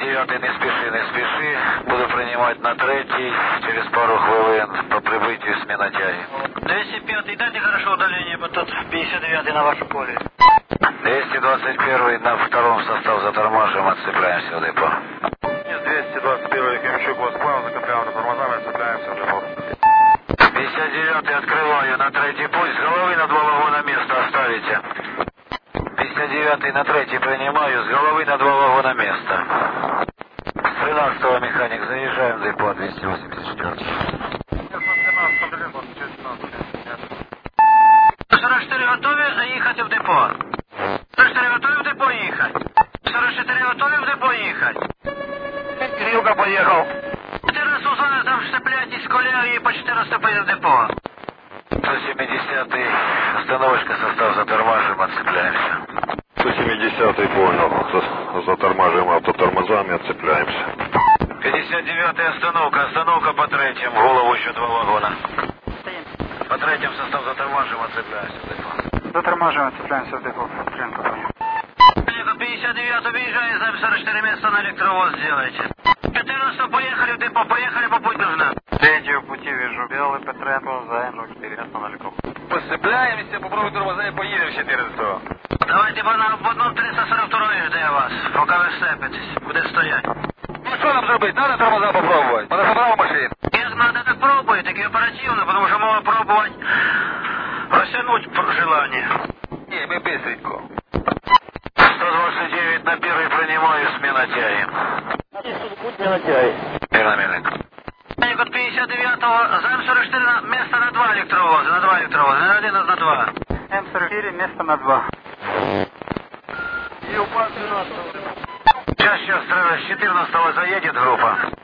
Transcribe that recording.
209 не спеши, не спеши. Буду принимать на 3-й через пару хвилин по прибытию смена тяги. 205, дайте хорошо удаление, вот тут 59 на ваше поле. 221 на втором состав затормаживаем, отцепляемся в депо. 221 Кремчук вас понял, закрепляем на тормозами, отцепляемся в депо. 59 открываю на 3-й путь, с головы на 2 вагона место оставите. 59 на 3-й принимаю, с головы на 2 вагона место. С 13-го механик, заезжаем в депо 284. 44 готові заїхати в депо. 44 готові в депо їхати. 44 готові в депо їхати. Кирилка поехал. 14 зони там штепляйтесь, колеги, по 14 поїде в депо. 170 остановочка, состав затормаживаем, отцепляемся. 170 понял, затормаживаем автотормозами, отцепляемся. 59 остановка, остановка по 3-м, в голову еще 2 вагона. По 3-м состав затормаживаем, отцепляемся в депо. Затормаживаем, отцепляемся в депо. Тренко понял. 59 объезжает, за 44 места на электровоз сделайте. 14 поехали в депо, поехали по путь нужно. 3-ю пути вижу, белый Петренко, за М04, место на электровоз. Посцепляемся, попробуй тормоза и поедем 14-го. Давайте в одну 342 жде вас, пока ви сцепитесь, буде стоять. Ну что нам зробить? Надо тормоза попробовать. Надо собрать машин. Если надо, так пробуй, так и оперативно, потому что можно пробовать растянуть желание. Не, мы быстренько. 129 на 1-й принимаю, смена тяги. Смена тяги. Мирно, мирненько. От 59-го, за М44 место на 2 электровоза, на 2 электровоза, на 1, на 2. М44, место на 2. Сейчас, с 14-го заедет группа.